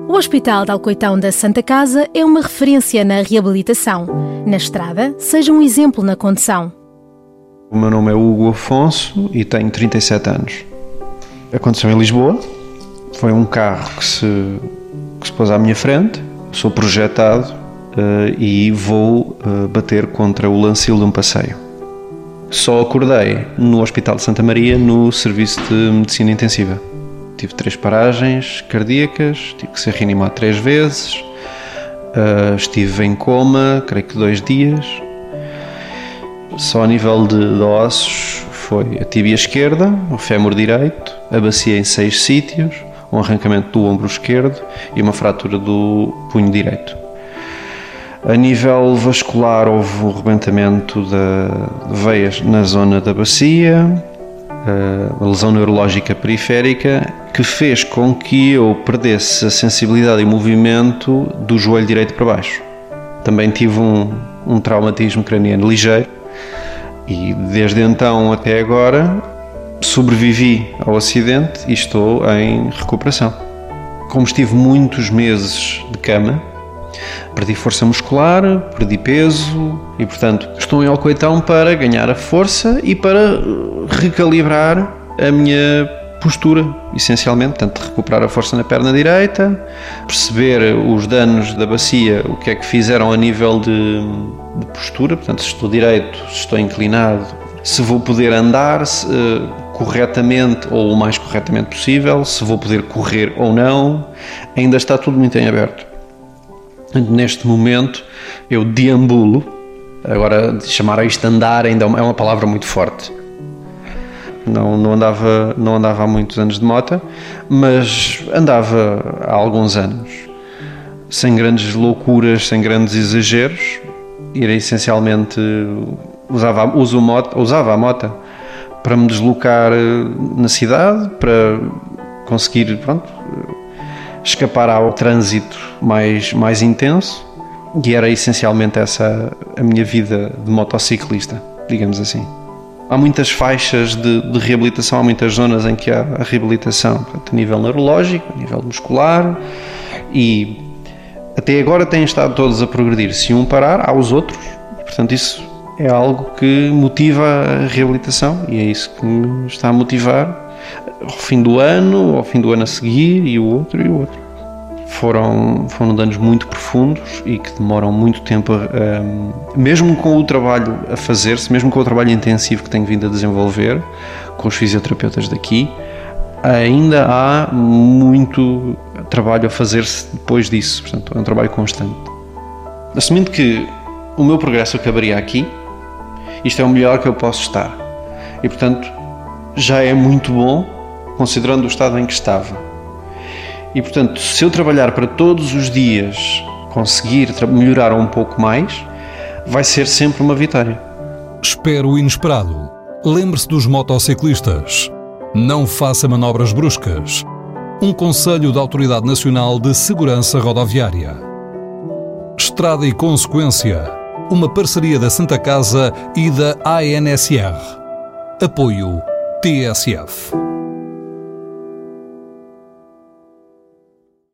O Hospital de Alcoitão da Santa Casa é uma referência na reabilitação. Na estrada, seja um exemplo na condução. O meu nome é Hugo Afonso e tenho 37 anos. Aconteceu em Lisboa. Foi um carro que se pôs à minha frente. Sou projetado e vou bater contra o lancil de um passeio. Só acordei no Hospital de Santa Maria no serviço de medicina intensiva. Tive 3 paragens cardíacas, tive que ser reanimado 3 vezes, estive em coma, creio que 2 dias. Só a nível de ossos foi a tíbia esquerda, o fémur direito, a bacia em 6 sítios, um arrancamento do ombro esquerdo e uma fratura do punho direito. A nível vascular houve um rebentamento de veias na zona da bacia, a lesão neurológica periférica, que fez com que eu perdesse a sensibilidade e movimento do joelho direito para baixo. Também tive um traumatismo craniano ligeiro e desde então até agora sobrevivi ao acidente e estou em recuperação. Como estive muitos meses de cama, perdi força muscular, perdi peso e, portanto, estou em Alcoitão para ganhar a força e para recalibrar a minha postura, essencialmente. Portanto, recuperar a força na perna direita, perceber os danos da bacia, o que é que fizeram a nível de postura, portanto, se estou direito, se estou inclinado, se vou poder andar corretamente ou o mais corretamente possível, se vou poder correr ou não, ainda está tudo muito em aberto. Neste momento eu deambulo, agora chamar isto de andar ainda é uma palavra muito forte. Não andava há muitos anos de moto, mas andava há alguns anos, sem grandes loucuras, sem grandes exageros. Era essencialmente usava a moto para me deslocar na cidade, para conseguir, escapar ao trânsito mais intenso, e era essencialmente essa a minha vida de motociclista, digamos assim. Há muitas faixas de reabilitação, há muitas zonas em que há a reabilitação, portanto, a nível neurológico, a nível muscular, e até agora têm estado todos a progredir. Se um parar, há os outros, e, portanto isso é algo que motiva a reabilitação, e é isso que me está a motivar ao fim do ano a seguir, e o outro. Foram danos muito profundos e que demoram muito tempo, mesmo com o trabalho a fazer-se, mesmo com o trabalho intensivo que tenho vindo a desenvolver com os fisioterapeutas daqui, ainda há muito trabalho a fazer-se depois disso. Portanto, é um trabalho constante. Assumindo que o meu progresso acabaria aqui, isto é o melhor que eu posso estar. E, portanto, já é muito bom, considerando o estado em que estava. E, portanto, se eu trabalhar para todos os dias conseguir melhorar um pouco mais, vai ser sempre uma vitória. Espere o inesperado. Lembre-se dos motociclistas. Não faça manobras bruscas. Um conselho da Autoridade Nacional de Segurança Rodoviária. Estrada e Consequência. Uma parceria da Santa Casa e da ANSR. Apoio TSF.